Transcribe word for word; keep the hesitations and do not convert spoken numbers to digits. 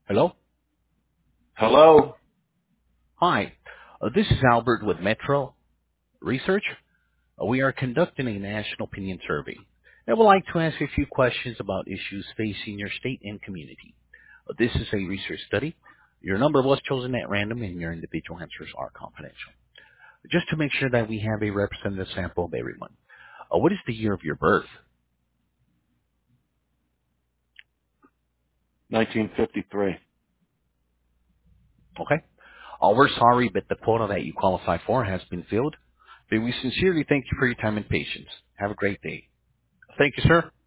Hello? Hello? Hi. Uh, this is Albert with Metro Research. Uh, we are conducting a national opinion survey. I would like to ask you a few questions about issues facing your state and community. Uh, this is a research study. Your number was chosen at random and your individual answers are confidential. Just to make sure that we have a representative sample of everyone. Uh, what is the year of your birth? nineteen fifty-three. Okay. Uh, we're sorry, but the quota that you qualify for has been filled. But we sincerely thank you for your time and patience. Have a great day. Thank you, sir.